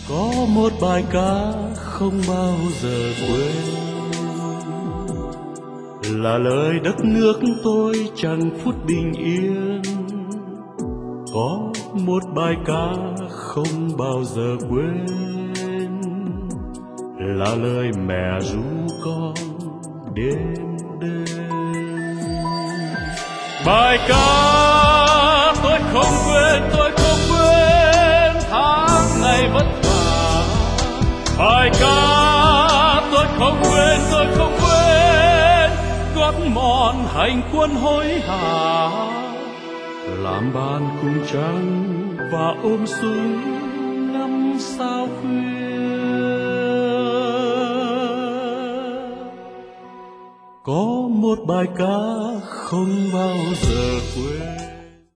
Có một bài ca không bao giờ quên, là lời đất nước tôi chẳng phút bình yên. Có một bài ca không bao giờ quên, là lời mẹ ru con đêm đêm. Bài ca tôi không quên, tôi không quên tháng ngày vất vả. Bài ca tôi không quên, tôi không quên gót mòn hành quân hối hả, làm bàn cùng trăng và ôm súng ngắm sao khuya. Có một bài ca không bao giờ quên.